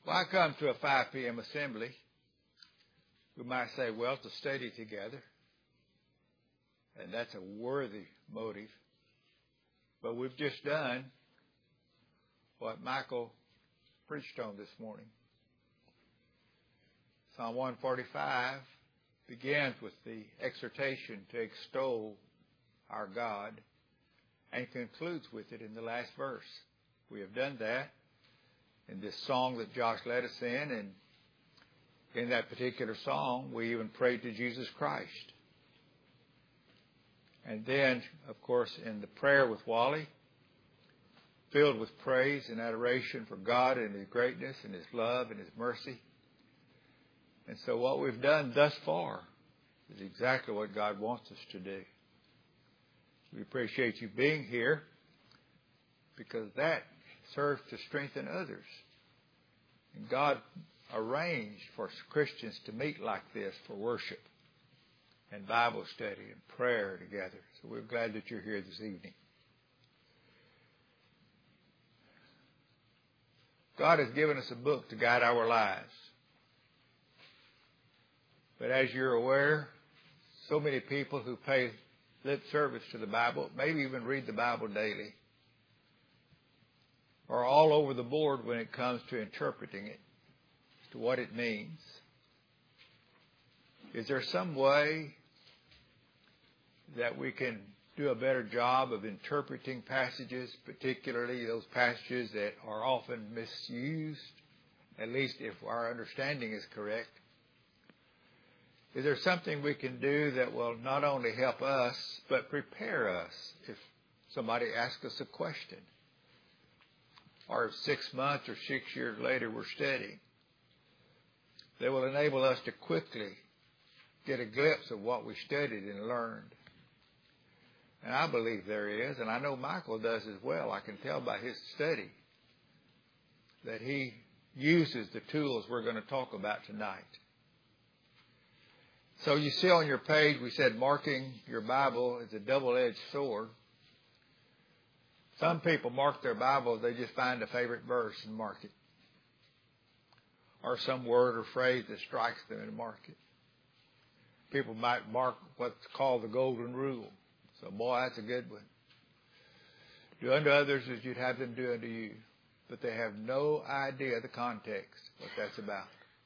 Well, I come to a 5 p.m. assembly. We might say, well, to study together. And that's a worthy motive. But we've just done what Michael preached on this morning. Psalm 145 begins with the exhortation to extol our God and concludes with it in the last verse. We have done that in this song that Josh led us in, and in that particular song, we even prayed to Jesus Christ. And then, of course, in the prayer with Wally, filled with praise and adoration for God and His greatness and His love and His mercy. And so what we've done thus far is exactly what God wants us to do. We appreciate you being here because that serves to strengthen others. And God arranged for Christians to meet like this for worship and Bible study and prayer together. So we're glad that you're here this evening. God has given us a book to guide our lives. But as you're aware, so many people who pay lip service to the Bible, maybe even read the Bible daily, are all over the board when it comes to interpreting it, to what it means. Is there some way that we can do a better job of interpreting passages, particularly those passages that are often misused, at least if our understanding is correct? Is there something we can do that will not only help us, but prepare us if somebody asks us a question? Or if 6 months or 6 years later we're studying, that will enable us to quickly get a glimpse of what we studied and learned. And I believe there is, and I know Michael does as well. I can tell by his study that he uses the tools we're going to talk about tonight. So you see on your page, we said marking your Bible is a double-edged sword. Some people mark their Bibles, they just find a favorite verse and mark it. Or some word or phrase that strikes them and mark it. People might mark what's called the golden rule. So, boy, that's a good one. Do unto others as you'd have them do unto you. But they have no idea the context, what that's about.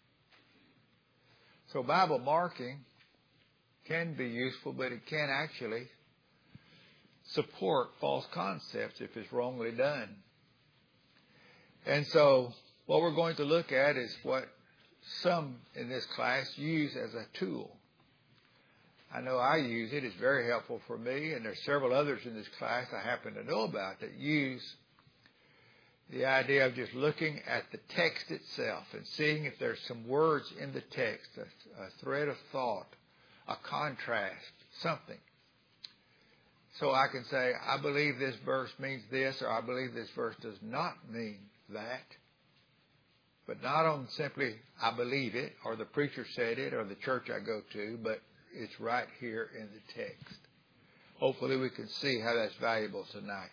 So Bible marking can be useful, but it can actually support false concepts if it's wrongly done. And so what we're going to look at is what some in this class use as a tool. I know I use it. It's very helpful for me, and there's several others in this class I happen to know about that use the idea of just looking at the text itself and seeing if there's some words in the text, a thread of thought, a contrast, something. So I can say, I believe this verse means this, or I believe this verse does not mean that. But not on simply, I believe it, or the preacher said it, or the church I go to, but it's right here in the text. Hopefully we can see how that's valuable tonight.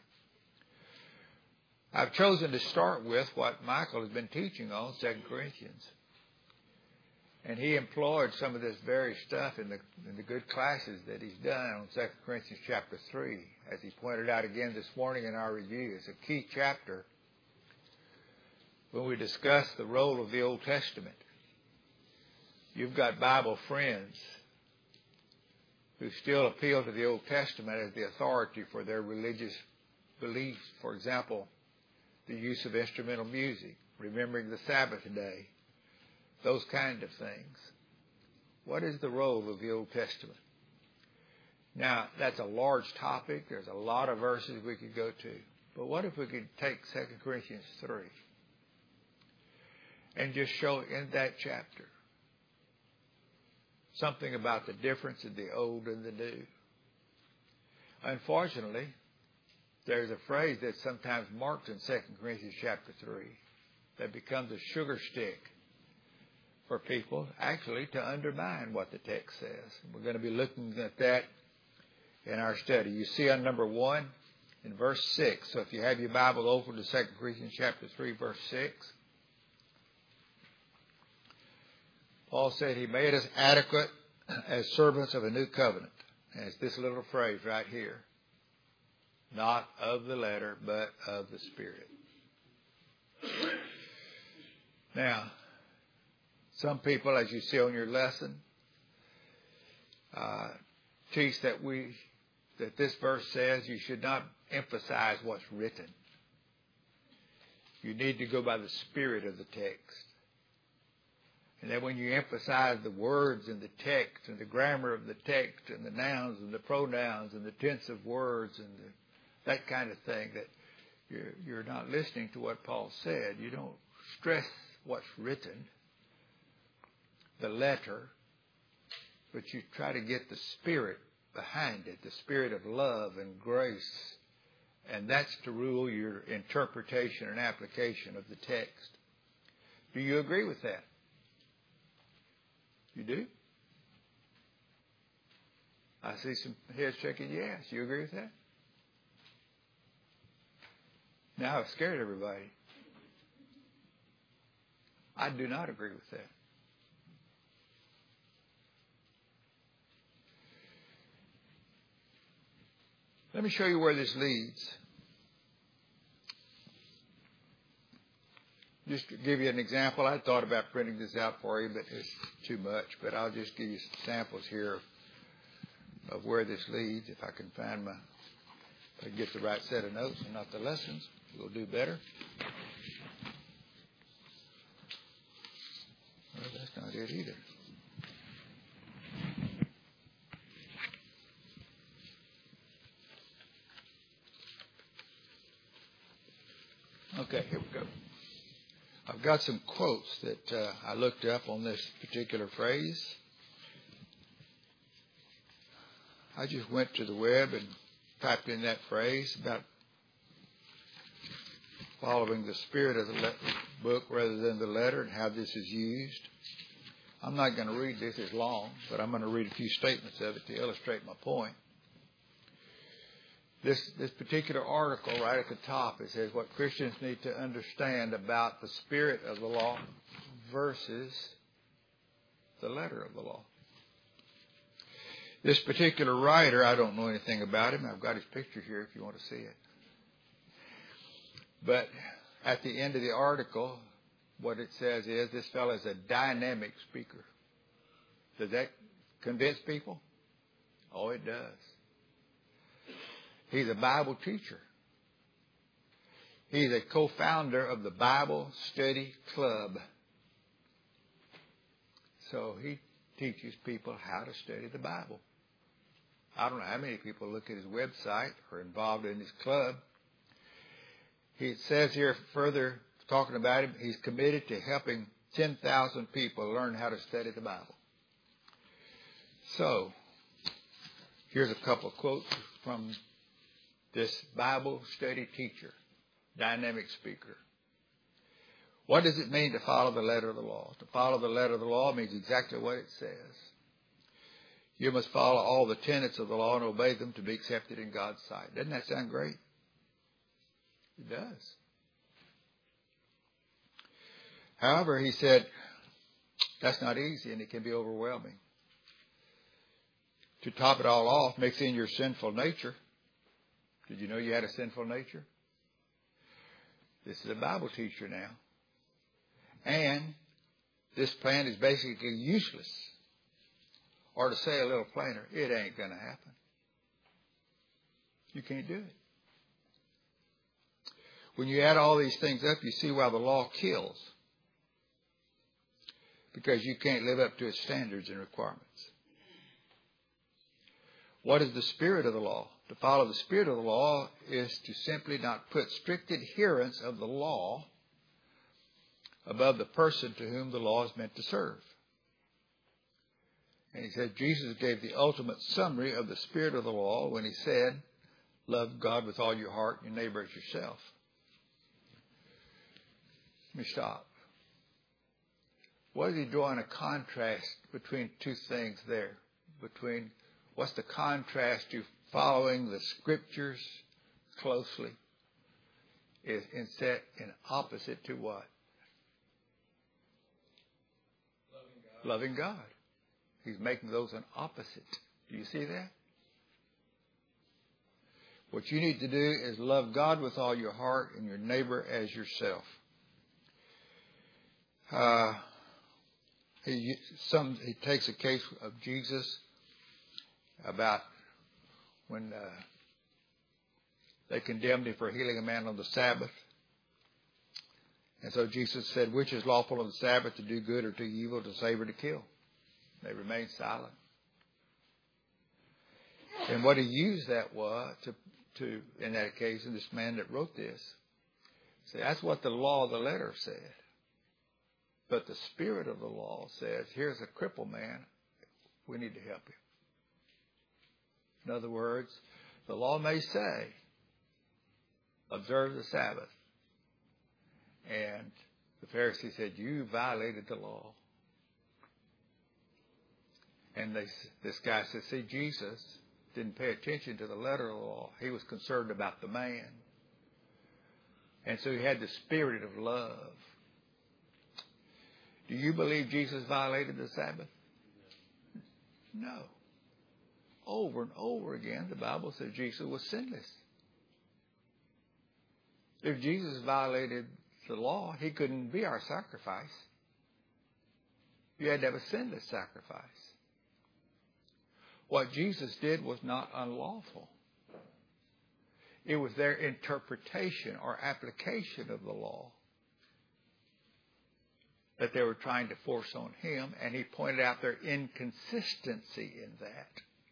I've chosen to start with what Michael has been teaching on, 2 Corinthians. And he employed some of this very stuff in the good classes that he's done on 2 Corinthians chapter 3. As he pointed out again this morning in our review, it's a key chapter when we discuss the role of the Old Testament. You've got Bible friends who still appeal to the Old Testament as the authority for their religious beliefs. For example, the use of instrumental music, remembering the Sabbath day, those kind of things. What is the role of the Old Testament? Now, that's a large topic. There's a lot of verses we could go to. But what if we could take 2 Corinthians 3 and just show in that chapter something about the difference in the old and the new? Unfortunately, there's a phrase that's sometimes marked in 2 Corinthians chapter 3 that becomes a sugar stick for people actually to undermine what the text says. We're going to be looking at that in our study. You see on number 1 in verse 6. So if you have your Bible open to 2 Corinthians chapter 3, verse 6. Paul said he made us adequate as servants of a new covenant. And it's this little phrase right here. Not of the letter, but of the Spirit. Now, some people, as you see on your lesson, teach that this verse says you should not emphasize what's written. You need to go by the spirit of the text. And then when you emphasize the words in the text and the grammar of the text and the nouns and the pronouns and the tense of words and that kind of thing, that you're not listening to what Paul said. You don't stress what's written, the letter, but you try to get the spirit behind it, the spirit of love and grace. And that's to rule your interpretation and application of the text. Do you agree with that? You do? I see some heads shaking yes. You agree with that? Now I've scared everybody. I do not agree with that. Let me show you where this leads. Just to give you an example, I thought about printing this out for you, but it's too much. But I'll just give you some samples here of where this leads. If I can find if I can get the right set of notes and not the lessons, we'll do better. Well, that's not it either. Okay, here we go. I've got some quotes that I looked up on this particular phrase. I just went to the web and typed in that phrase about following the spirit of the book rather than the letter and how this is used. I'm not going to read this, it's long, but I'm going to read a few statements of it to illustrate my point. This particular article right at the top, it says what Christians need to understand about the spirit of the law versus the letter of the law. This particular writer, I don't know anything about him. I've got his picture here if you want to see it. But at the end of the article, what it says is this fellow is a dynamic speaker. Does that convince people? Oh, it does. He's a Bible teacher. He's a co-founder of the Bible Study Club. So he teaches people how to study the Bible. I don't know how many people look at his website or involved in his club. He says here further, talking about him, he's committed to helping 10,000 people learn how to study the Bible. So, here's a couple of quotes from this Bible study teacher, dynamic speaker. What does it mean to follow the letter of the law? To follow the letter of the law means exactly what it says. You must follow all the tenets of the law and obey them to be accepted in God's sight. Doesn't that sound great? It does. However, he said, that's not easy and it can be overwhelming. To top it all off, mix in your sinful nature. Did you know you had a sinful nature? This is a Bible teacher now. And this plan is basically useless. Or to say a little plainer, it ain't going to happen. You can't do it. When you add all these things up, you see why the law kills. Because you can't live up to its standards and requirements. What is the spirit of the law? To follow the spirit of the law is to simply not put strict adherence of the law above the person to whom the law is meant to serve. And he said Jesus gave the ultimate summary of the spirit of the law when he said, love God with all your heart and your neighbor as yourself. Let me stop. What is he drawing a contrast between two things there? Between what's the contrast to following the scriptures closely is set in opposite to what? Loving God loving God. He's making those an opposite. Do you see that? What you need to do is love God with all your heart and your neighbor as yourself. He takes a case of Jesus about when they condemned him for healing a man on the Sabbath. And so Jesus said, which is lawful on the Sabbath, to do good or to evil, to save or to kill? They remained silent. And what he used that was to in that occasion, this man that wrote this, said, that's what the law of the letter said. But the spirit of the law says, here's a crippled man. We need to help him. In other words, the law may say, observe the Sabbath. And the Pharisee said, you violated the law. And this guy said, see, Jesus didn't pay attention to the letter of the law. He was concerned about the man. And so he had the spirit of love. Do you believe Jesus violated the Sabbath? No. Over and over again, the Bible says Jesus was sinless. If Jesus violated the law, he couldn't be our sacrifice. You had to have a sinless sacrifice. What Jesus did was not unlawful. It was their interpretation or application of the law that they were trying to force on him, and he pointed out their inconsistency in that.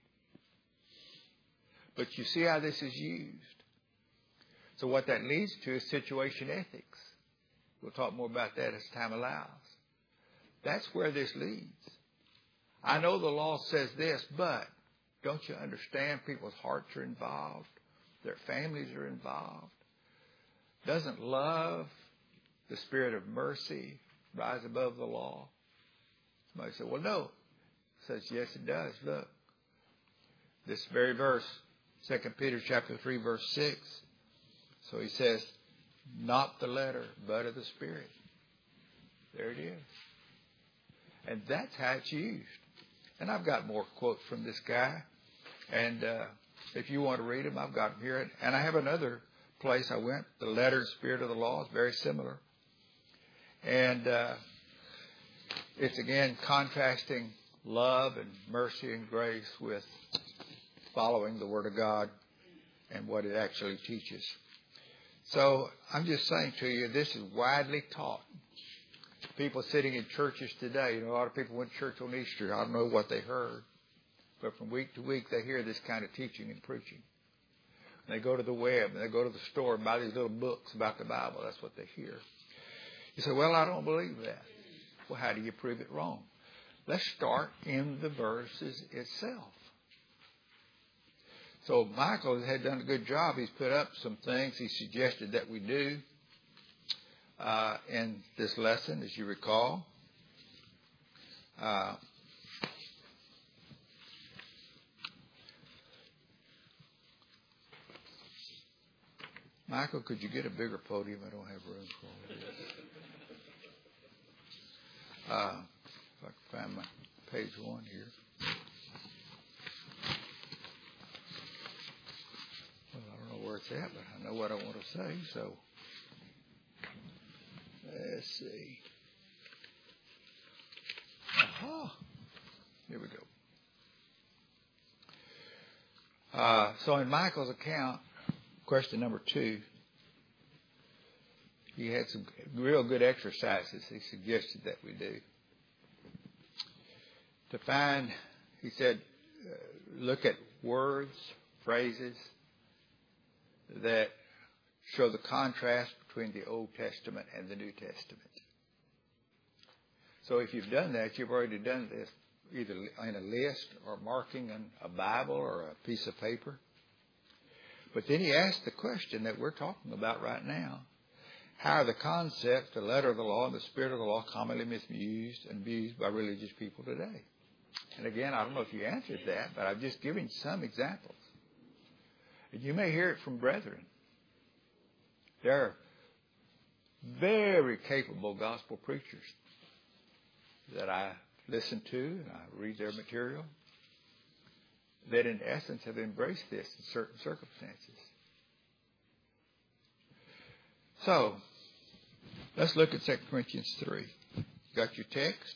But you see how this is used. So what that leads to is situation ethics. We'll talk more about that as time allows. That's where this leads. I know the law says this, but don't you understand people's hearts are involved? Their families are involved. Doesn't love, the spirit of mercy, rise above the law? Somebody said, well, no. He says, yes, it does. Look. This very verse, 2 Peter chapter 3, verse 6. So he says, not the letter, but of the Spirit. There it is. And that's how it's used. And I've got more quotes from this guy. And if you want to read them, I've got them here. And I have another place I went. The letter and spirit of the law is very similar. And it's, again, contrasting love and mercy and grace with following the Word of God and what it actually teaches. So I'm just saying to you, this is widely taught. People sitting in churches today, a lot of people went to church on Easter. I don't know what they heard. But from week to week, they hear this kind of teaching and preaching. And they go to the web, and they go to the store and buy these little books about the Bible. That's what they hear. You say, well, I don't believe that. Well, how do you prove it wrong? Let's start in the verses itself. So Michael had done a good job. He's put up some things he suggested that we do in this lesson, as you recall. Michael, could you get a bigger podium? I don't have room for it. If I can find my page 1 here. Well, I don't know where it's at, but I know what I want to say, so let's see. Aha! Here we go. So in Michael's account, question number 2, he had some real good exercises he suggested that we do. To find, he said, look at words, phrases that show the contrast between the Old Testament and the New Testament. So if you've done that, you've already done this either in a list or marking in a Bible or a piece of paper. But then he asked the question that we're talking about right now. How are the concepts, the letter of the law, and the spirit of the law commonly misused and abused by religious people today? And again, I don't know if you answered that, but I'm just giving some examples. And you may hear it from brethren. They're very capable gospel preachers that I listen to and I read their material that in essence have embraced this in certain circumstances. So, let's look at 2 Corinthians 3. Got your text?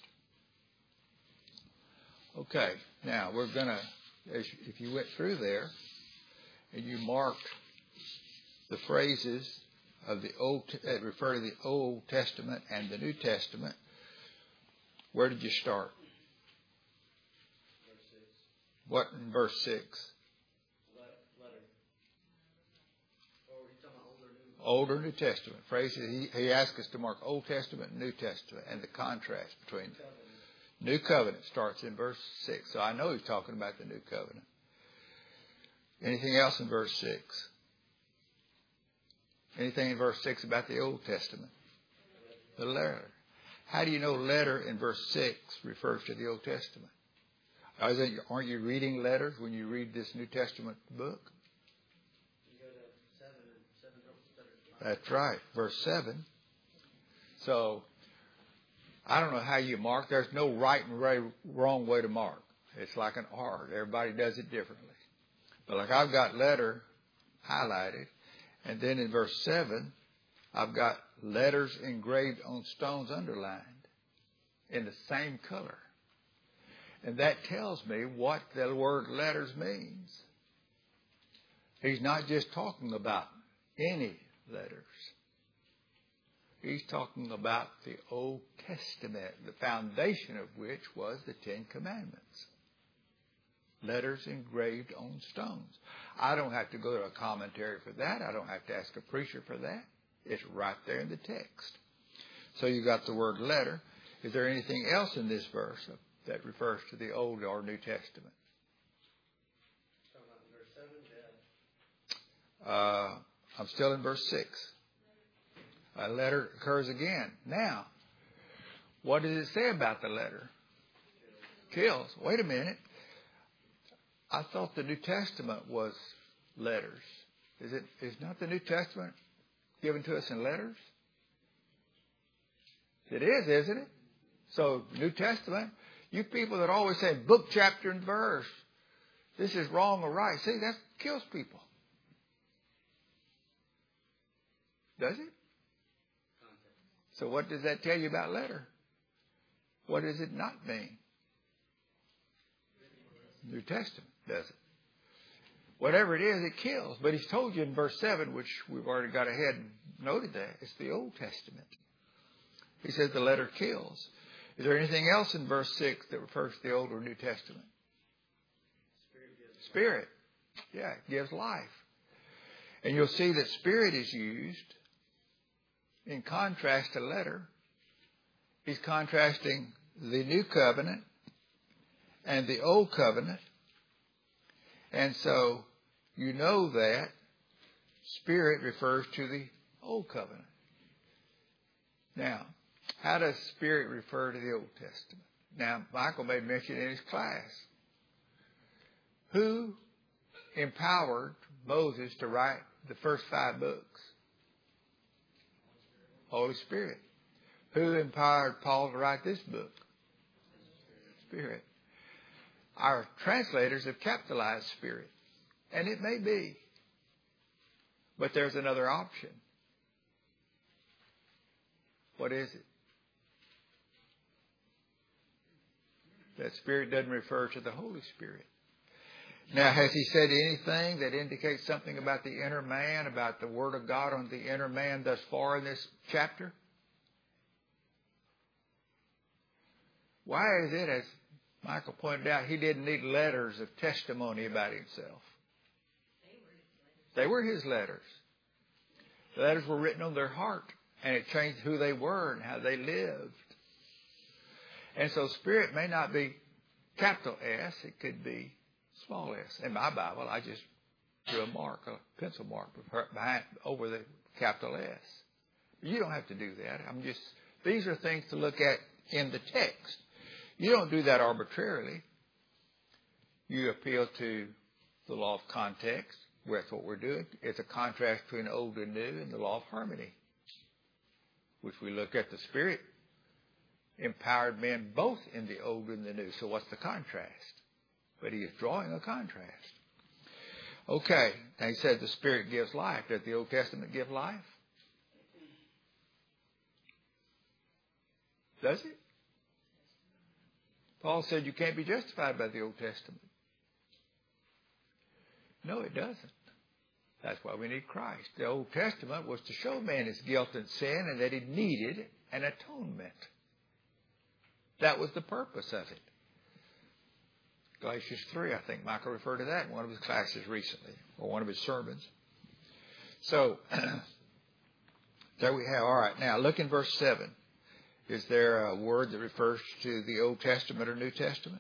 Okay. Now, we're going to, if you went through there and you marked the phrases of the Old that refer to the Old Testament and the New Testament, where did you start? Verse 6. What in verse 6? Letter. Or are you talking about Old or New Testament. Phrases. He asked us to mark Old Testament and New Testament and the contrast between them. New Covenant starts in verse 6. So I know he's talking about the New Covenant. Anything else in verse 6? Anything in verse 6 about the Old Testament? The letter. How do you know letter in verse 6 refers to the Old Testament? Aren't you reading letters when you read this New Testament book? You go to 7 and 7 letters. That's right. Verse 7. So, I don't know how you mark. There's no right and wrong way to mark. It's like an art. Everybody does it differently. But like I've got letter highlighted. And then in verse 7, I've got letters engraved on stones underlined in the same color. And that tells me what the word letters means. He's not just talking about any letters. He's talking about the Old Testament, the foundation of which was the Ten Commandments. Letters engraved on stones. I don't have to go to a commentary for that. I don't have to ask a preacher for that. It's right there in the text. So you got the word letter. Is there anything else in this verse that refers to the Old or New Testament? Talking about verse 7, yeah. I'm still in verse 6. A letter occurs again. Now, what does it say about the letter? Kills. Wait a minute. I thought the New Testament was letters. Is not the New Testament given to us in letters? It is, isn't it? So, New Testament, you people that always say book, chapter, and verse, this is wrong or right. See, that kills people. Does it? So what does that tell you about letter? What does it not mean? New Testament does it. Whatever it is, it kills. But he's told you in verse 7, which we've already got ahead and noted that, it's the Old Testament. He says the letter kills. Is there anything else in verse 6 that refers to the Old or New Testament? Spirit. Yeah, it gives life. And you'll see that spirit is used in contrast to letter. He's contrasting the New Covenant and the Old Covenant. And so you know that Spirit refers to the Old Covenant. Now, how does Spirit refer to the Old Testament? Now, Michael made mention in his class. Who empowered Moses to write the first 5 books? Holy Spirit. Who empowered Paul to write this book? Spirit. Our translators have capitalized Spirit. And it may be. But there's another option. What is it? That Spirit doesn't refer to the Holy Spirit. Now, has he said anything that indicates something about the inner man, about the Word of God on the inner man thus far in this chapter? Why is it, as Michael pointed out, he didn't need letters of testimony about himself? They were his letters. The letters were written on their heart, and it changed who they were and how they lived. And so Spirit may not be capital S, it could be small s. In my Bible, I just drew a mark, a pencil mark over the capital S. You don't have to do that. These are things to look at in the text. You don't do that arbitrarily. You appeal to the law of context. That's what we're doing. It's a contrast between old and new and the law of harmony, which we look at the Spirit empowered men both in the Old and the New. So what's the contrast? But he is drawing a contrast. Okay, now he said the Spirit gives life. Does the Old Testament give life? Does it? Paul said you can't be justified by the Old Testament. No, it doesn't. That's why we need Christ. The Old Testament was to show man his guilt and sin and that he needed an atonement. That was the purpose of it. Galatians 3, I think Michael referred to that in one of his classes recently, or one of his sermons. So, there we have. All right, now look in verse 7. Is there a word that refers to the Old Testament or New Testament?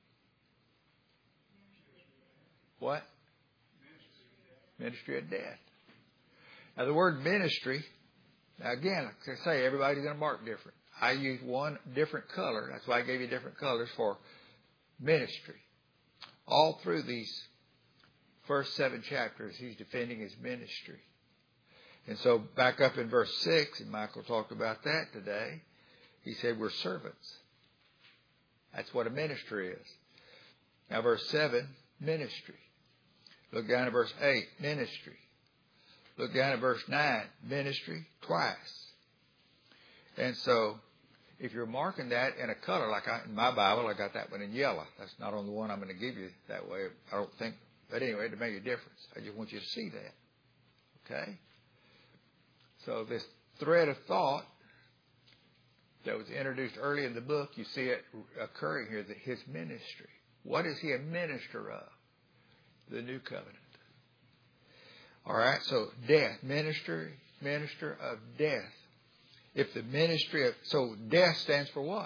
What? Ministry of death. Now the word ministry, now again, like I say, everybody's going to mark different. I use one different color. That's why I gave you different colors for ministry. All through these first 7 chapters, he's defending his ministry. And so back up in verse 6, and Michael talked about that today, he said we're servants. That's what a ministry is. Now verse 7, ministry. Look down at verse 8, ministry. Look down at verse 9, ministry, twice. And so, if you're marking that in a color, like in my Bible, I got that one in yellow. That's not on the one I'm going to give you that way, I don't think. But anyway, to make a difference. I just want you to see that. Okay? So this thread of thought that was introduced early in the book, you see it occurring here, that his ministry. What is he a minister of? The new covenant. All right, so death, minister of death. If the ministry of, so death stands for what?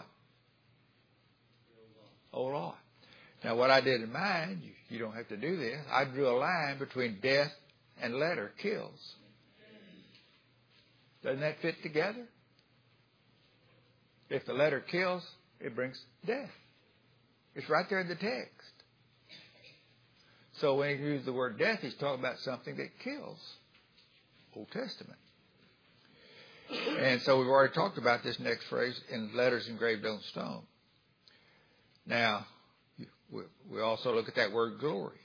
Old law. Now what I did in mine, you don't have to do this. I drew a line between death and letter, kills. Doesn't that fit together? If the letter kills, it brings death. It's right there in the text. So when he uses the word death, he's talking about something that kills. Old Testament. And so we've already talked about this next phrase, in letters engraved on stone. Now, we also look at that word glory.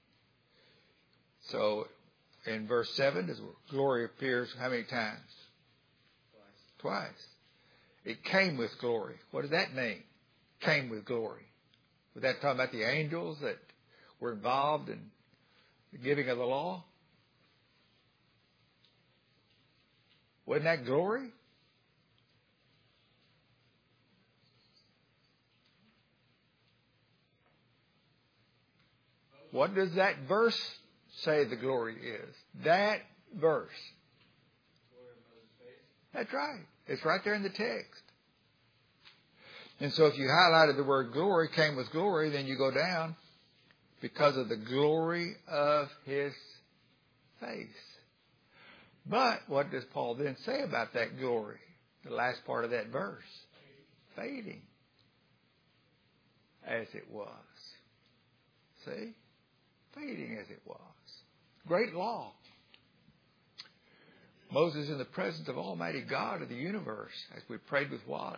So in verse 7, the glory appears how many times? Twice. It came with glory. What does that mean? Came with glory. Was that talking about the angels that were involved in the giving of the law? Wasn't that glory? What does that verse say the glory is? That verse. That's right. It's right there in the text. And so if you highlighted the word glory, came with glory, then you go down, because of the glory of his face. But what does Paul then say about that glory? The last part of that verse. Fading. As it was. See? Fading as it was. Great law. Moses in the presence of Almighty God of the universe, as we prayed with Wally.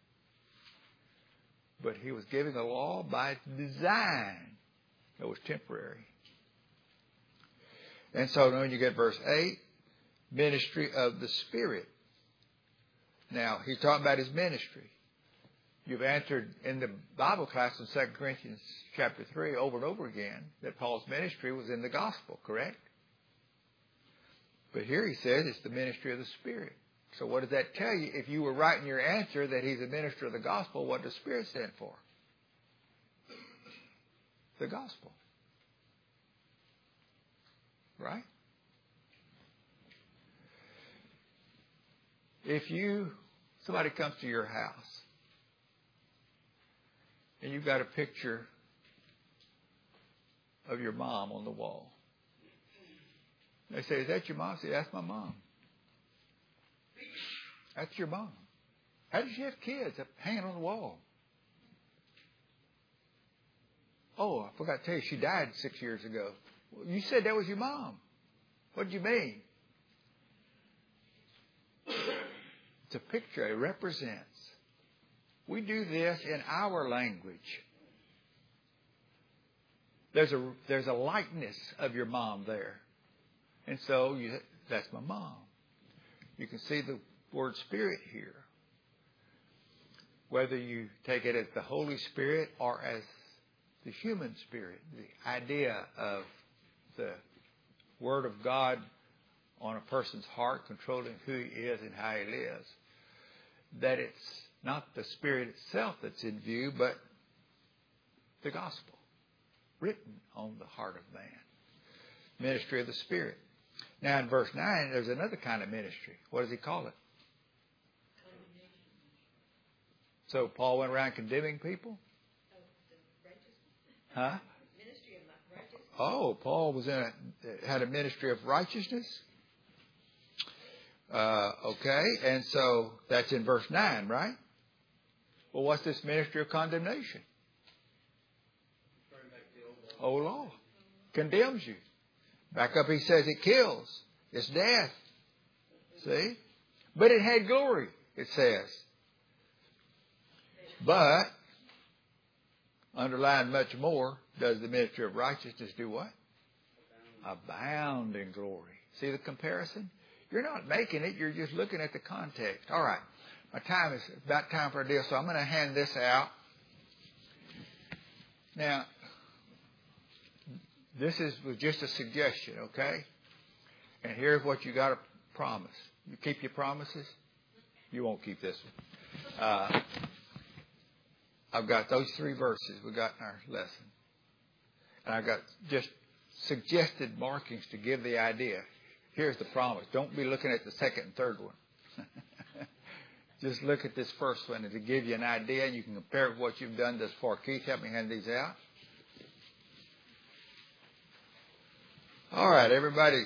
But he was giving the law by design. It was temporary. And so when you get verse 8, ministry of the Spirit. Now, he's talking about his ministry. You've answered in the Bible class in 2 Corinthians chapter 3 over and over again that Paul's ministry was in the gospel, correct? But here he says it's the ministry of the Spirit. So what does that tell you? If you were writing your answer that he's a minister of the gospel, what does Spirit stand for? The gospel. Right? If somebody comes to your house and you've got a picture of your mom on the wall. They say, is that your mom? I say, that's my mom. That's your mom. How did she have kids hanging on the wall? Oh, I forgot to tell you, she died 6 years ago. Well, you said that was your mom. What did you mean? It's a picture. It represents. We do this in our language. There's a likeness of your mom there. And so that's my mom. You can see the word Spirit here. Whether you take it as the Holy Spirit or as the human spirit, the idea of the Word of God on a person's heart, controlling who he is and how he lives, that it's not the Spirit itself that's in view, but the gospel written on the heart of man. Ministry of the Spirit. Now in verse 9, there's another kind of ministry. What does he call it? So Paul went around condemning people? Huh? Ministry of righteousness. Oh, Paul had a ministry of righteousness? Okay, and so that's in verse 9, right? Well, what's this ministry of condemnation? Old law. Condemns you. Back up, he says it kills. It's death. See? But it had glory, it says. But, underlined much more, does the ministry of righteousness do what? Abound in glory. See the comparison? You're not making it, you're just looking at the context. All right. My time is about time for a deal, so I'm going to hand this out. Now, this was just a suggestion, okay? And here's what you got to promise. You keep your promises? You won't keep this one. I've got those 3 verses we got in our lesson. And I've got just suggested markings to give the idea. Here's the promise. Don't be looking at the second and third one. Just look at this first one and to give you an idea, and you can compare it with what you've done thus far. Keith, help me hand these out. All right, everybody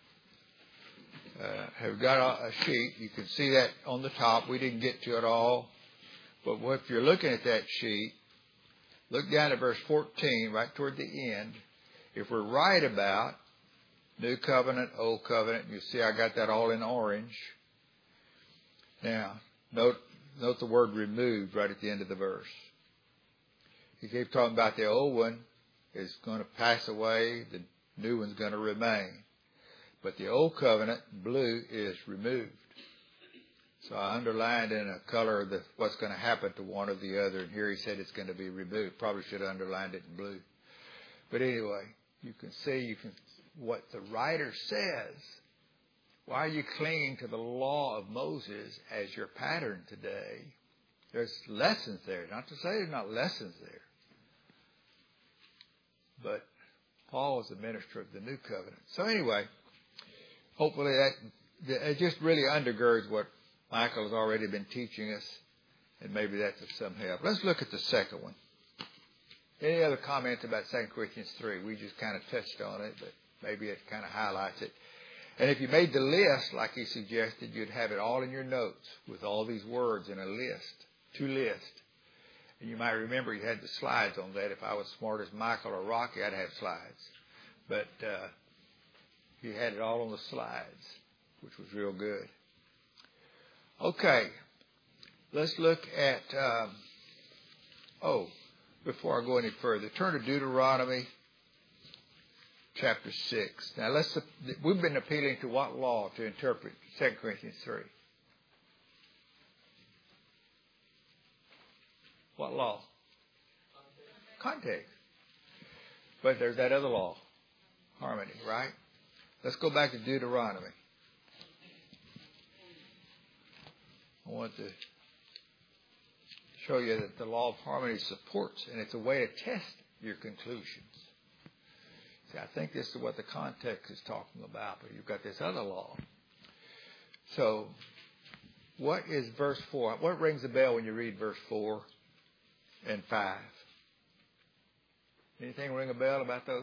have got a sheet. You can see that on the top. We didn't get to it all. But if you're looking at that sheet, look down at verse 14, right toward the end. If we're right about New Covenant, Old Covenant, you see I got that all in orange. Now, note the word removed right at the end of the verse. He keeps talking about the old one is going to pass away, the new one's going to remain. But the Old Covenant, blue, is removed. So I underlined in a color what's going to happen to one or the other, and here he said it's going to be removed. Probably should have underlined it in blue. But anyway, you can see what the writer says. Why are you clinging to the law of Moses as your pattern today? There's lessons there. Not to say there's not lessons there. But Paul is a minister of the New Covenant. So anyway, hopefully that it just really undergirds what Michael has already been teaching us, and maybe that's of some help. Let's look at the second one. Any other comments about 2 Corinthians 3? We just kind of touched on it, but maybe it kind of highlights it. And if you made the list, like he suggested, you'd have it all in your notes with all these words in a list, 2 lists. And you might remember you had the slides on that. If I was smart as Michael or Rocky, I'd have slides. But he had it all on the slides, which was real good. Okay, let's look at, before I go any further, turn to Deuteronomy chapter 6. Now, we've been appealing to what law to interpret 2 Corinthians 3? What law? Context. But there's that other law, harmony, right? Let's go back to Deuteronomy. I want to show you that the law of harmony supports, and it's a way to test your conclusions. See, I think this is what the context is talking about, but you've got this other law. So, what is verse 4? What rings a bell when you read verse 4 and 5? Anything ring a bell about those?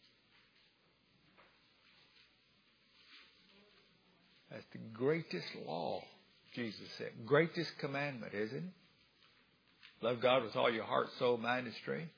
That's the greatest law, Jesus said. Greatest commandment, isn't it? Love God with all your heart, soul, mind, and strength.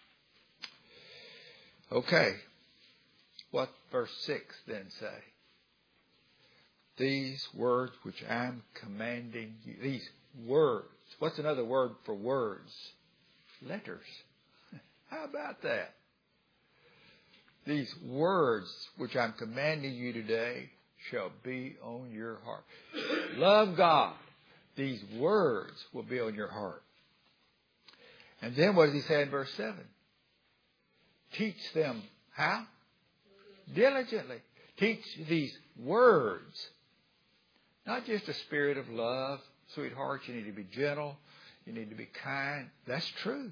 Okay. What verse 6 then say? These words which I'm commanding you, these words What's another word for words? Letters. How about that? These words which I'm commanding you today shall be on your heart. Love God. These words will be on your heart. And then what does he say in verse 7? Teach them how? Diligently. Teach these words. Not just a spirit of love. Sweethearts, you need to be gentle. You need to be kind. That's true.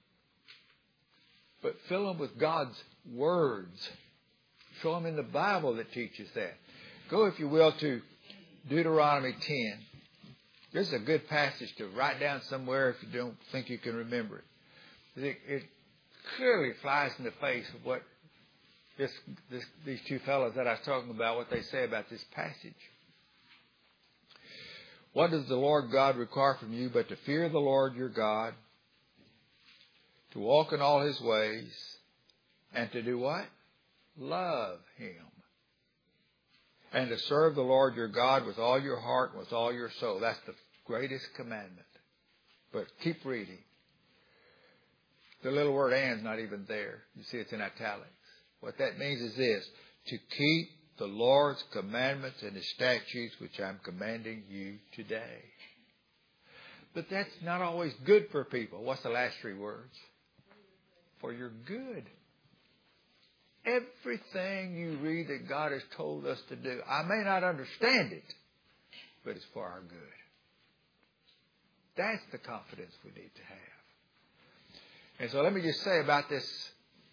But fill them with God's words. Show them in the Bible that teaches that. Go, if you will, to Deuteronomy 10. This is a good passage to write down somewhere if you don't think you can remember it. It clearly flies in the face of what these two fellows that I was talking about, what they say about this passage. What does the Lord God require from you but to fear the Lord your God, to walk in all his ways, and to do what? Love him. And to serve the Lord your God with all your heart and with all your soul. That's the greatest commandment. But keep reading. The little word and's not even there. You see it's in italics. What that means is this: to keep the Lord's commandments and his statutes which I'm commanding you today. But that's not always good for people. What's the last three words? For your good. Everything you read that God has told us to do, I may not understand it, but it's for our good. That's the confidence we need to have. And so let me just say about this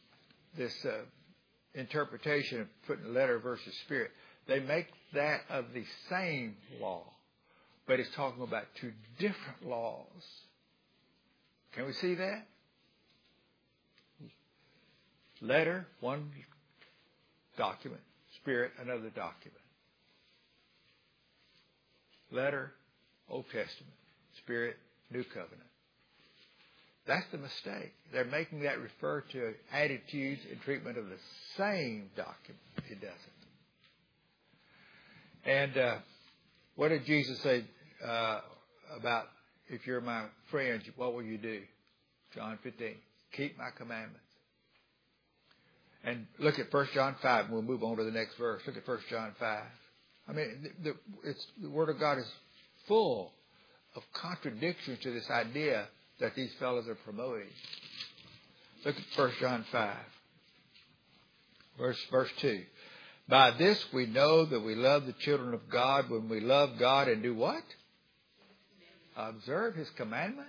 interpretation of putting letter versus spirit. They make that of the same law, but it's talking about two different laws. Can we see that? Letter, one document. Spirit, another document. Letter, Old Testament. Spirit, New Covenant. That's the mistake. They're making that refer to attitudes and treatment of the same document. It doesn't. And what did Jesus say about, if you're my friends, what will you do? John 15. Keep my commandments. And look at 1 John 5, and we'll move on to the next verse. Look at 1 John 5. I mean, the Word of God is full of contradictions to this idea that these fellows are promoting. Look at 1 John 5, verse 2. By this we know that we love the children of God when we love God and do what? Observe his commandments.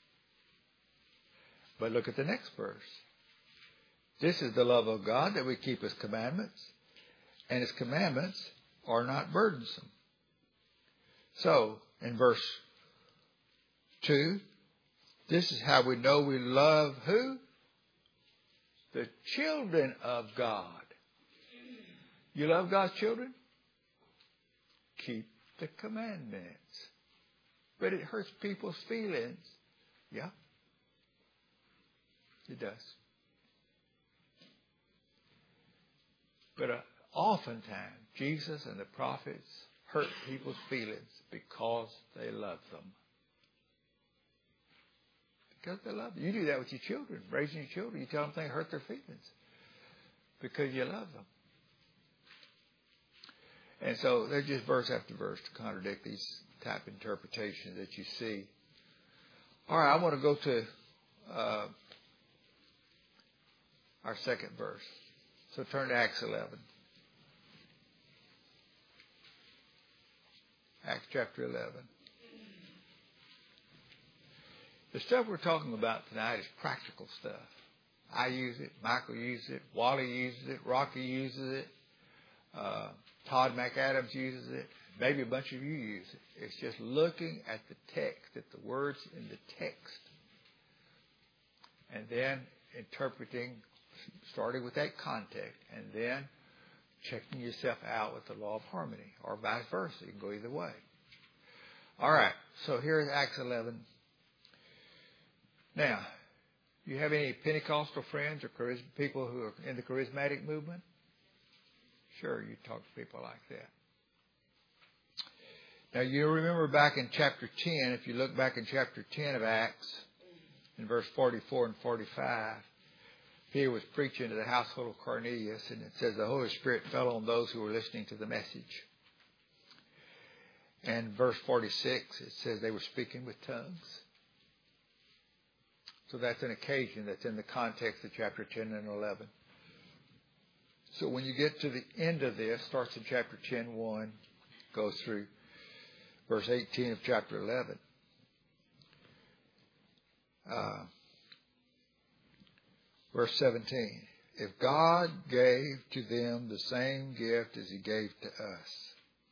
But look at the next verse. This is the love of God, that we keep his commandments, and his commandments are not burdensome. So, in verse 2, this is how we know we love who? The children of God. You love God's children? Keep the commandments. But it hurts people's feelings. Yeah, it does. But oftentimes, Jesus and the prophets hurt people's feelings because they love them. Because they love them. You do that with your children, raising your children. You tell them things hurt their feelings because you love them. And so there's just verse after verse to contradict these type of interpretations that you see. All right, I want to go to our second verse. So turn to Acts 11. Acts chapter 11. The stuff we're talking about tonight is practical stuff. I use it. Michael uses it. Wally uses it. Rocky uses it. Todd McAdams uses it. Maybe a bunch of you use it. It's just looking at the text, at the words in the text, and then interpreting, starting with that context, and then checking yourself out with the law of harmony, or vice versa. You can go either way. All right, so here's Acts 11. Now, you have any Pentecostal friends or people who are in the charismatic movement? Sure, you talk to people like that. Now, you remember back in chapter 10, if you look back in chapter 10 of Acts, in verse 44 and 45, he was preaching to the household of Cornelius, and it says the Holy Spirit fell on those who were listening to the message. And verse 46, it says they were speaking with tongues. So that's an occasion that's in the context of chapter 10 and 11. So when you get to the end of this, starts in chapter 10:1, goes through verse 18 of chapter 11. Verse 17. If God gave to them the same gift as He gave to us.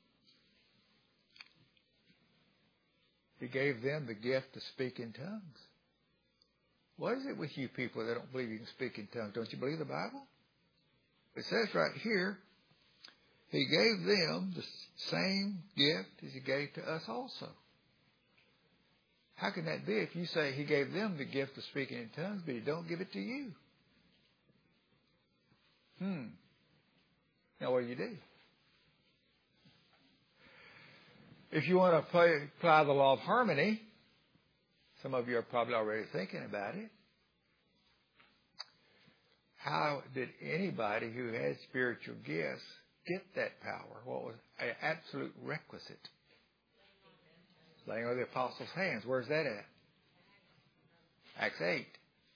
He gave them the gift to speak in tongues. What is it with you people that don't believe you can speak in tongues? Don't you believe the Bible? It says right here, He gave them the same gift as He gave to us also. How can that be if you say He gave them the gift of speaking in tongues, but He don't give it to you? Now what do you do? If you want to apply the law of harmony, some of you are probably already thinking about it. How did anybody who had spiritual gifts get that power? What was an absolute requisite? Laying on the apostles' hands. Where's that at? Acts 8.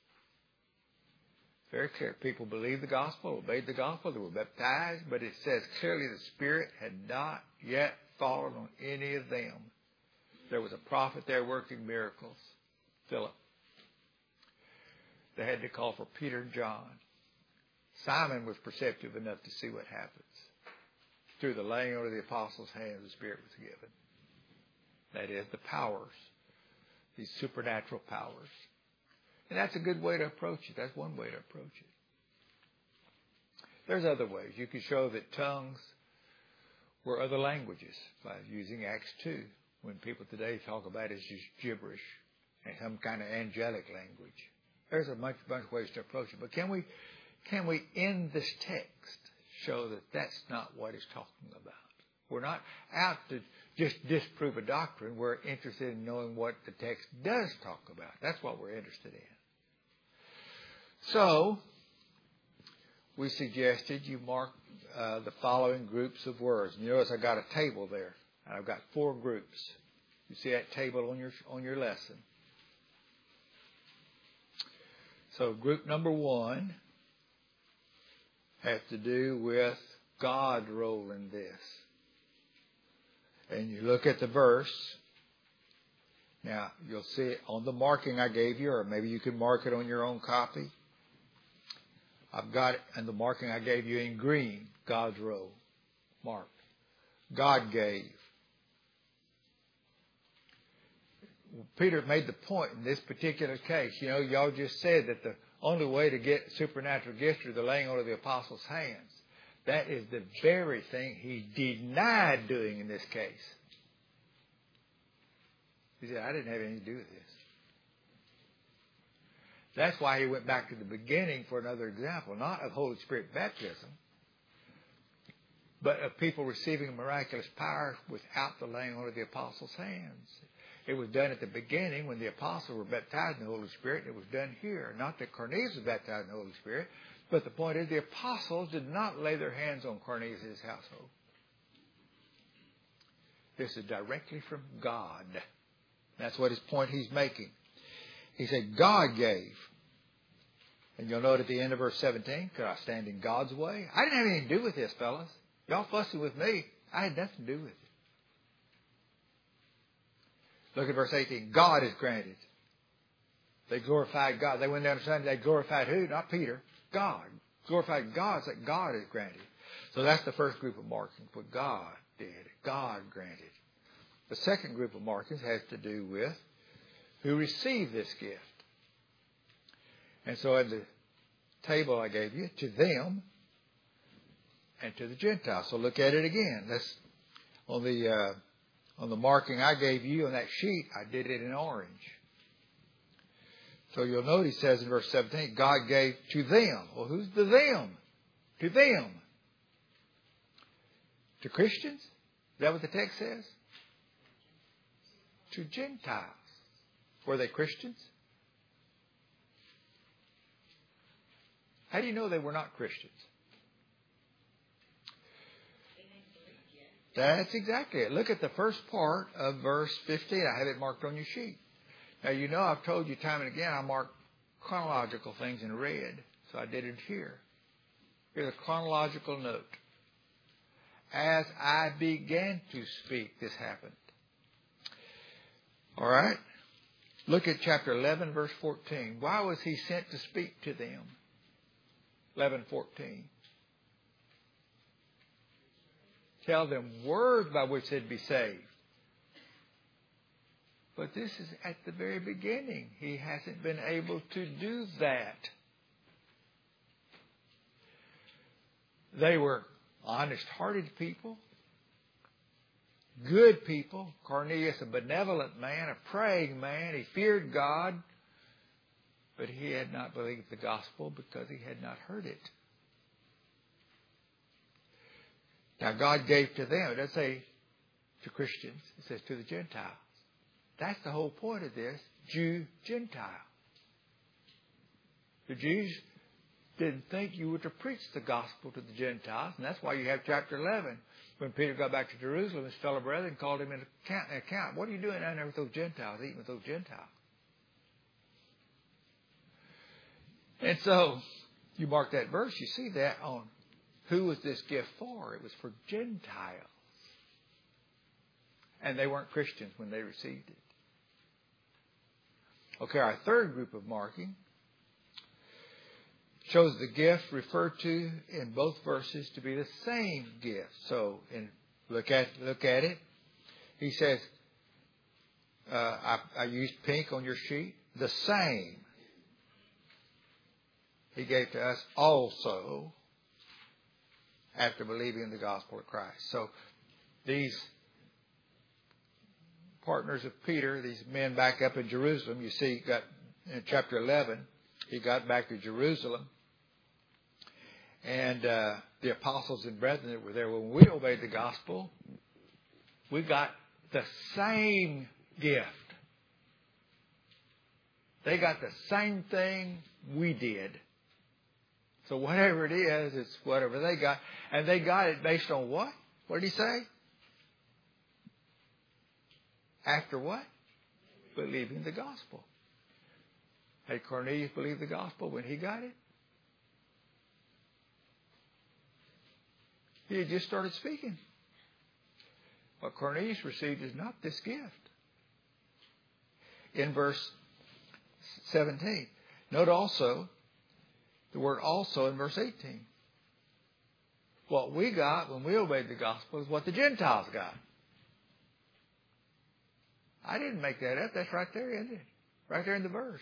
Very clear. People believed the gospel, obeyed the gospel, they were baptized, but it says clearly the Spirit had not yet fallen on any of them. There was a prophet there working miracles, Philip. They had to call for Peter and John. Simon was perceptive enough to see what happens. Through the laying on of the apostles' hands, the Spirit was given. That is, the powers, these supernatural powers. And that's a good way to approach it. That's one way to approach it. There's other ways. You can show that tongues were other languages by using Acts 2, when people today talk about it as just gibberish and some kind of angelic language. There's a bunch of ways to approach it. But can we in this text show that that's not what it's talking about? We're not out to just disprove a doctrine. We're interested in knowing what the text does talk about. That's what we're interested in. So, we suggested you mark the following groups of words. And you notice I got a table there. And I've got 4 groups. You see that table on your lesson. So, group number 1 has to do with God's role in this. And you look at the verse. Now, you'll see it on the marking I gave you, or maybe you can mark it on your own copy. I've got it, and the marking I gave you in green, God's role, marked. God gave. Peter made the point in this particular case. You know, y'all just said that the only way to get supernatural gifts through the laying on of the apostles' hands. That is the very thing he denied doing in this case. He said, I didn't have anything to do with this. That's why he went back to the beginning for another example, not of Holy Spirit baptism, but of people receiving miraculous power without the laying on of the apostles' hands. It was done at the beginning when the apostles were baptized in the Holy Spirit. It was done here. Not that Cornelius was baptized in the Holy Spirit, but the point is the apostles did not lay their hands on Cornelius' household. This is directly from God. That's what his point he's making. He said, God gave. And you'll note at the end of verse 17, could I stand in God's way? I didn't have anything to do with this, fellas. Y'all fussing with me. I had nothing to do with it. Look at verse 18. God is granted. They glorified God. They went down to Sunday. They glorified who? Not Peter. God. Glorified God. That God is granted. So that's the first group of markings. What God did. God granted. The second group of markings has to do with who received this gift. And so at the table I gave you, to them and to the Gentiles. So look at it again. That's on the marking I gave you on that sheet, I did it in orange. So you'll note he says in verse 17, God gave to them. Well, who's the them? To them. To Christians? Is that what the text says? to Gentiles. Were they Christians? How do you know they were not Christians? That's exactly it. Look at the first part of verse 15. I have it marked on your sheet. Now, you know I've told you time and again I mark chronological things in red. So I did it here. Here's a chronological note. As I began to speak, this happened. All right? Look at chapter 11, verse 14. Why was he sent to speak to them? 11:14. Tell them words by which they'd be saved. But this is at the very beginning. He hasn't been able to do that. They were honest-hearted people, good people. Cornelius, a benevolent man, a praying man. He feared God, but he had not believed the gospel because he had not heard it. Now, God gave to them. It doesn't say to Christians. It says to the Gentiles. That's the whole point of this. Jew, Gentile. The Jews didn't think you were to preach the gospel to the Gentiles. And that's why you have chapter 11. When Peter got back to Jerusalem, his fellow brethren called him in account. What are you doing down there with those Gentiles, eating with those Gentiles? And so, you mark that verse, you see that on who was this gift for? It was for Gentiles. And they weren't Christians when they received it. Okay, our third group of marking shows the gift referred to in both verses to be the same gift. So, look at it. He says, I used pink on your sheet. The same He gave to us also after believing in the gospel of Christ. So, these partners of Peter, these men back up in Jerusalem, you see, got in chapter 11, he got back to Jerusalem. And the apostles and brethren that were there, when we obeyed the gospel, we got the same gift. They got the same thing we did. So whatever it is, it's whatever they got. And they got it based on what? What did he say? After what? Believing the gospel. Had Cornelius believed the gospel when he got it? He had just started speaking. What Cornelius received is not this gift. In verse 17. Note also the word also in verse 18. What we got when we obeyed the gospel is what the Gentiles got. I didn't make that up. That's right there, isn't it? Right there in the verse.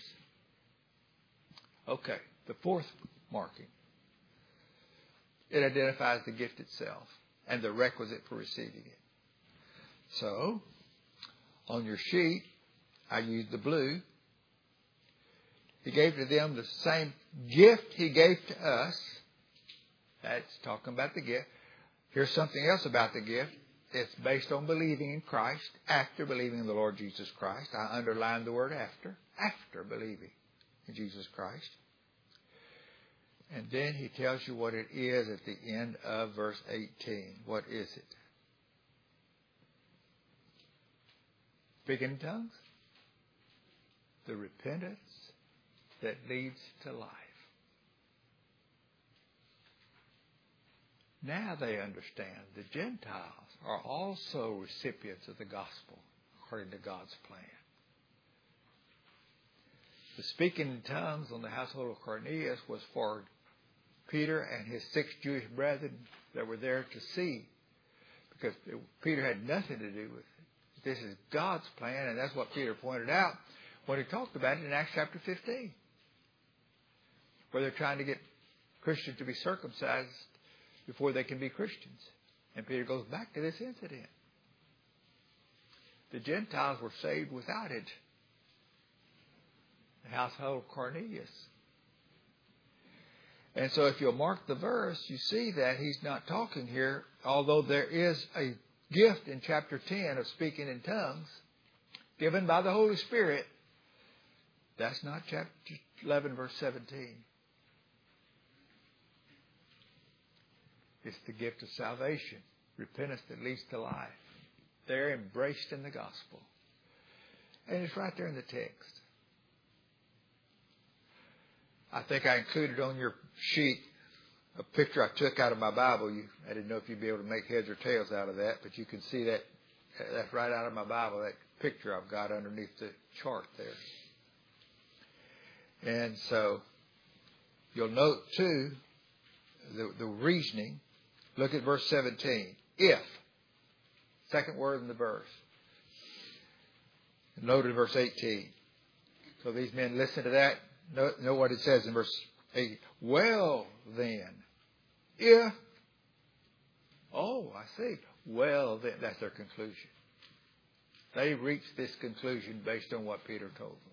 Okay, the fourth marking. It identifies the gift itself and the requisite for receiving it. So, on your sheet, I used the blue. He gave to them the same gift he gave to us. That's talking about the gift. Here's something else about the gift. It's based on believing in Christ, after believing in the Lord Jesus Christ. I underlined the word after believing in Jesus Christ. And then he tells you what it is at the end of verse 18. What is it? Speaking in tongues? The repentance that leads to life. Now they understand the Gentiles are also recipients of the gospel according to God's plan. The speaking in tongues on the household of Cornelius was for Peter and his 6 Jewish brethren that were there to see. Because Peter had nothing to do with it. This is God's plan, and that's what Peter pointed out when he talked about it in Acts chapter 15. Where they're trying to get Christians to be circumcised before they can be Christians. And Peter goes back to this incident. The Gentiles were saved without it. The household of Cornelius. And so if you'll mark the verse, you see that he's not talking here, although there is a gift in chapter 10 of speaking in tongues. given by the Holy Spirit. That's not chapter 11, verse 17. It's the gift of salvation, repentance that leads to life. They're embraced in the gospel. And it's right there in the text. I think I included on your sheet a picture I took out of my Bible. I didn't know if you'd be able to make heads or tails out of that, but you can see that. That's right out of my Bible, that picture I've got underneath the chart there. And so you'll note, too, the reasoning. Look at verse 17. If. Second word in the verse. Note at verse 18. So these men listen to that. Know what it says in verse 8. Well, then, if. Oh, I see. Well, then. That's their conclusion. They reached this conclusion based on what Peter told them.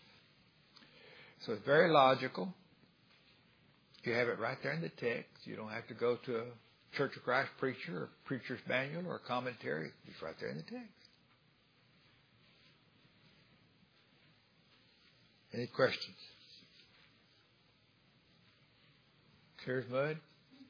So it's very logical. You have it right there in the text. You don't have to go to a Church of Christ preacher or preacher's manual or a commentary. It's right there in the text. Any questions? Clear as mud?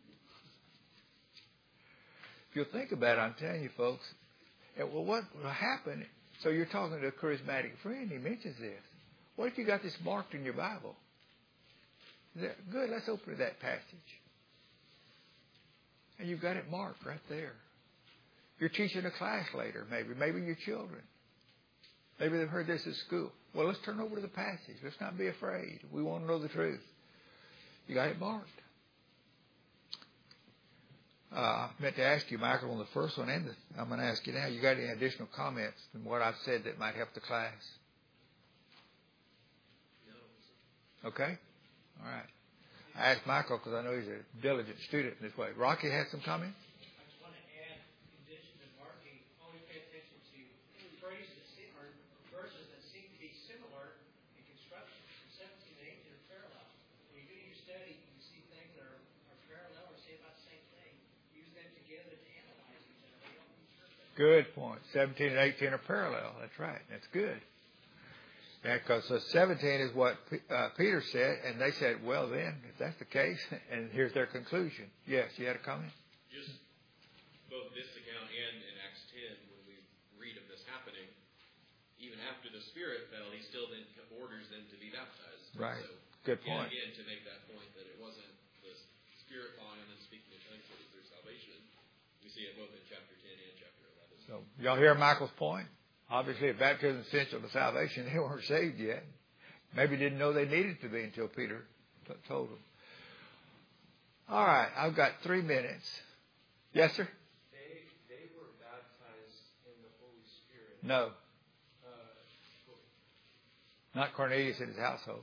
If you'll think about it, I'm telling you folks, well, what will happen? So you're talking to a charismatic friend. He mentions this. What if you got this marked in your Bible? Good, let's open to that passage. And you've got it marked right there. You're teaching a class later, maybe your children. Maybe they've heard this at school. Well, let's turn over to the passage. Let's not be afraid. We want to know the truth. You got it marked. I meant to ask you, Michael, on the first one, and I'm going to ask you now, you got any additional comments than what I've said that might help the class? No. Okay? All right. I asked Michael because I know he's a diligent student in this way. Rocky had some comments? I just want to add, in addition to marking, always pay attention to phrases or verses that seem to be similar in construction. 17 and 18 are parallel. When you do your study, you see things that are parallel or say about the same thing. Use them together to analyze each other. Good point. 17 and 18 are parallel. That's right. That's good. Because 17 is what Peter said, and they said, well, then, if that's the case, and here's their conclusion. Yes, you had a comment? Just both this account and in Acts 10, when we read of this happening, even after the Spirit fell, he still then orders them to be baptized. Right. So, good point. Again, to make that point that it wasn't the Spirit falling and speaking in tongues that was their salvation. We see it both in chapter 10 and chapter 11. So, y'all hear Michael's point? Obviously, if baptism is essential to salvation, they weren't saved yet. Maybe didn't know they needed to be until Peter told them. All right, I've got 3 minutes. Yes, sir? They were baptized in the Holy Spirit. No. Not Cornelius and his household.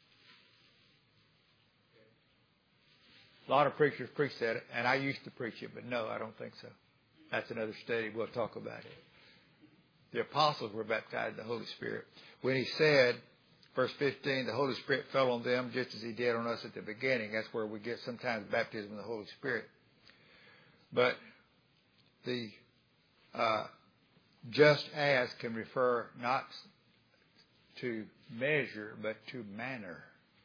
A lot of preachers preach that, and I used to preach it, but no, I don't think so. That's another study. We'll talk about it. The apostles were baptized in the Holy Spirit. When he said, verse 15, the Holy Spirit fell on them just as he did on us at the beginning. That's where we get sometimes baptism in the Holy Spirit. But the just as can refer not to measure, but to manner.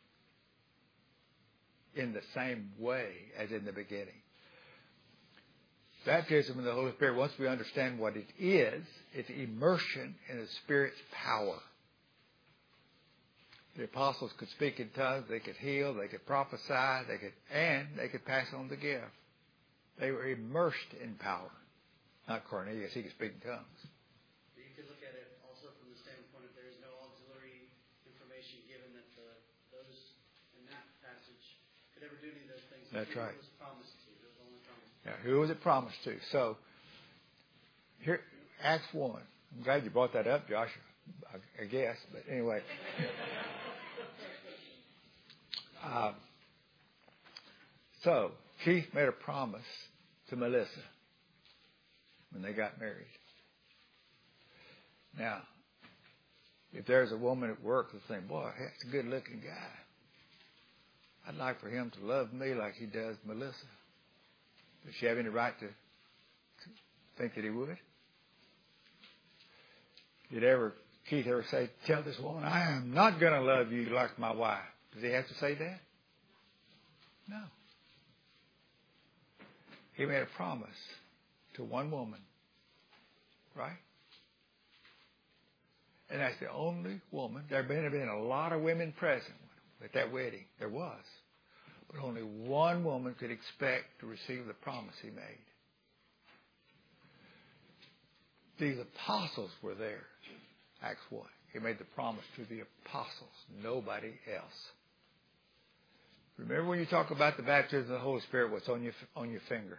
In the same way as in the beginning. Baptism in the Holy Spirit, once we understand what it is, it's immersion in the Spirit's power. The apostles could speak in tongues, they could heal, they could prophesy, they could pass on the gift. They were immersed in power. Not Cornelius, he could speak in tongues. You could look at it also from the standpoint of there is no auxiliary information given that those in that passage could ever do any of those things. That's right. It was promised to. It was only promised to. Now, who was it promised to? So, here, Acts 1. I'm glad you brought that up, Josh, I guess. But anyway. So, Keith made a promise to Melissa when they got married. Now, if there's a woman at work that's saying, boy, that's a good-looking guy. I'd like for him to love me like he does Melissa. Does she have any right to think that he would? Did it ever Keith ever say, tell this woman, I am not going to love you like my wife. Does he have to say that? No. He made a promise to one woman. Right? And that's the only woman. There have been a lot of women present at that wedding. There was. But only one woman could expect to receive the promise he made. These apostles were there. Acts 1. He made the promise to the apostles. Nobody else. Remember when you talk about the baptism of the Holy Spirit, what's on your finger?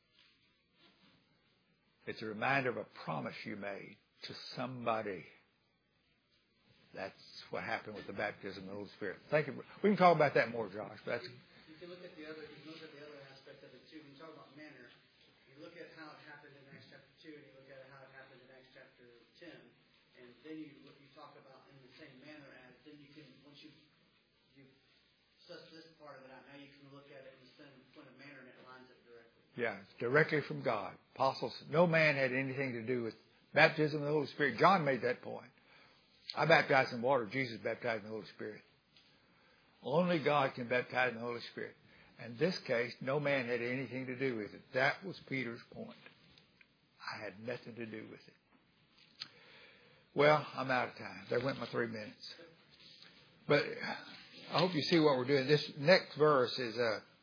It's a reminder of a promise you made to somebody. That's what happened with the baptism of the Holy Spirit. Thank you. We can talk about that more, Josh. But you can look at the other aspect of it too. When you talk about manner, you look at how it happened in Acts chapter 2, and you look at how it happened in Acts chapter 10, and then you talk about in the same manner as then you can once you suss this part of it out, now you can look at it in the point of manner, and it lines it directly. Yeah, it's directly from God. Apostles, no man had anything to do with baptism of the Holy Spirit. John made that point. I baptize in water. Jesus baptized in the Holy Spirit. Only God can baptize in the Holy Spirit. In this case, no man had anything to do with it. That was Peter's point. I had nothing to do with it. Well, I'm out of time. There went my 3 minutes. But I hope you see what we're doing. This next verse is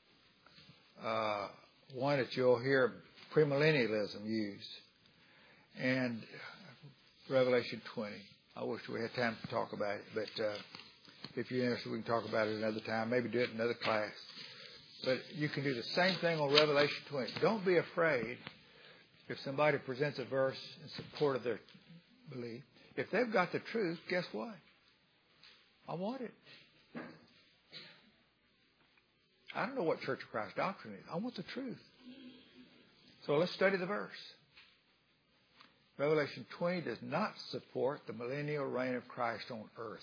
one that you'll hear premillennialism used. And Revelation 20. I wish we had time to talk about it, but if you're interested, we can talk about it another time. Maybe do it in another class. But you can do the same thing on Revelation 20. Don't be afraid if somebody presents a verse in support of their belief. If they've got the truth, guess what? I want it. I don't know what Church of Christ doctrine is. I want the truth. So let's study the verse. Revelation 20 does not support the millennial reign of Christ on earth.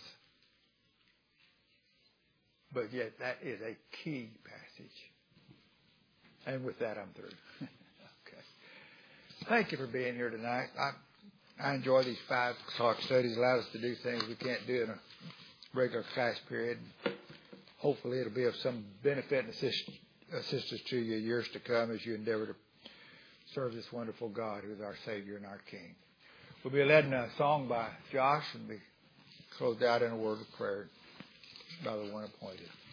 But yet that is a key passage. And with that, I'm through. Okay. Thank you for being here tonight. I enjoy these 5 o'clock studies. It allows us to do things we can't do in a regular class period. Hopefully it'll be of some benefit and assistance to you years to come as you endeavor to serve this wonderful God who is our Savior and our King. We'll be led in a song by Josh and be closed out in a word of prayer by the one appointed.